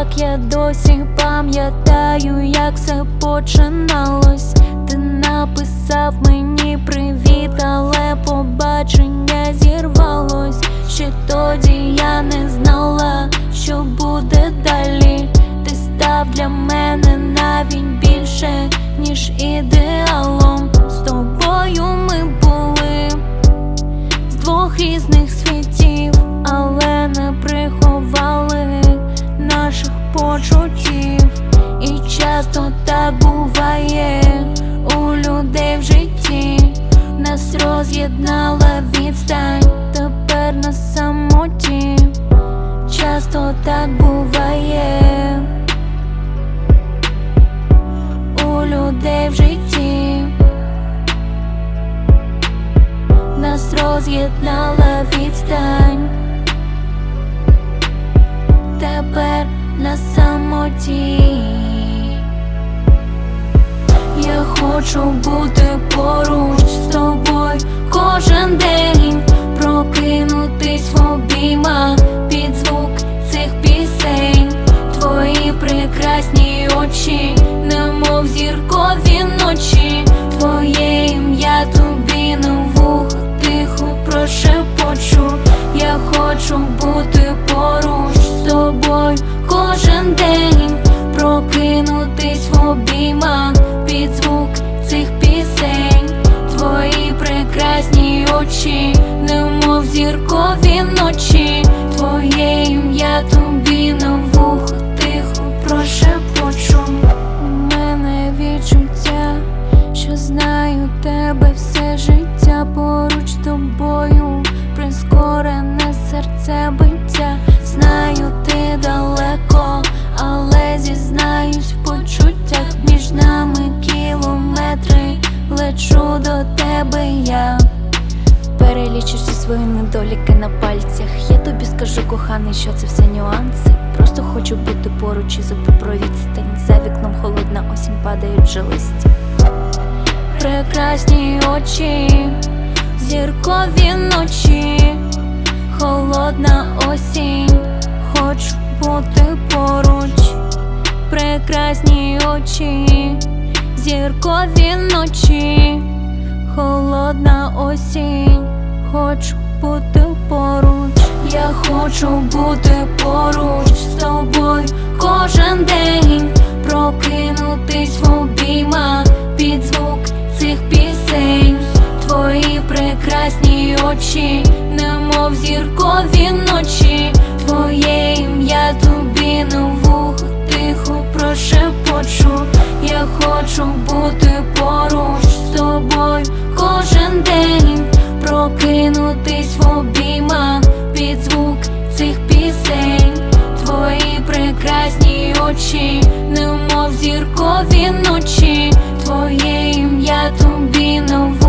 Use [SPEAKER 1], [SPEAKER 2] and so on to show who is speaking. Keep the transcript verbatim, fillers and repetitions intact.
[SPEAKER 1] Так, я досі пам'ятаю, як все починалось. Ти написав мені привіт, але побачення зірвалось. Ще тоді я не знала, що буде далі. Ти став для мене навіть більше, ніж ідеалом. З тобою ми були з двох різних світів, але не приховали наших почуттів. І часто так буває у людей в житті. Нас роз'єднала відстань, тепер на самоті. Часто так буває у людей в житті. Нас роз'єднала відстань, тепер на самоті. Я хочу бути поруч з тобою кожен день, прокинутись в обіймах під звук цих пісень. Твої прекрасні очі, немов зіркові ночі. Твоє ім'я тобі на вухо тихо прошепочу. Я хочу бути поруч з тобою кожен день, прокинутись в обіймах під звук цих пісень. Твої прекрасні очі, немов зіркові ночі. Твоє ім'я тобі на вухо тихо прошепочу. У мене відчуття, що знаю тебе все життя. Поруч з тобою прискорене серцебиття. Знаю, ти далеко, але зізнаюсь в почуттях. Між нами кілометри, лечу до тебе я. Перелічиш всі свої недоліки на пальцях. Я тобі скажу, коханий, що це все нюанси. Просто хочу бути поруч і зубу про відстань. За вікном холодна осінь, падають вже листя. Прекрасні очі, зіркові ночі, холодна осінь, хочу бути поруч. Прекрасні очі, зіркові ночі, холодна осінь, хочу бути поруч. Я хочу бути поруч з тобою кожен день, прокинутись в обіймах під звук цих пісень. Твої прекрасні очі, немов зіркові ночі. Твоє ім'я тобі на вухо тихо прошепочу. Я хочу бути поруч з тобою кожен день, прокинутись в обіймах під звук цих пісень. Твої прекрасні очі, немов зіркові ночі. Твоє ім'я тобі на вухо